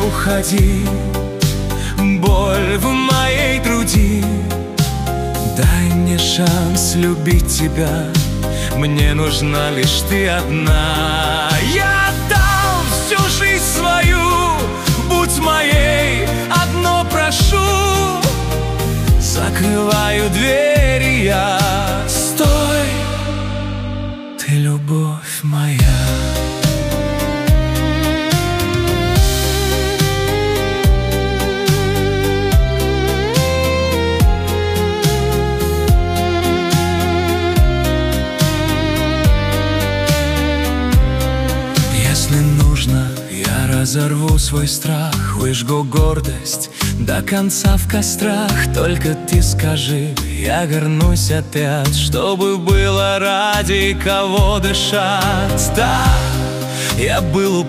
уходи, боль в моей груди. Дай мне шанс любить тебя, мне нужна лишь ты одна. Я отдам всю жизнь свою, будь моей, одно прошу. Закрываю двери я, стой, ты любовь моя. Если нужно, я разорву свой страх, выжгу гордость до конца в кострах. Только ты скажи, я вернусь опять, чтобы было ради кого дышать. Да, я был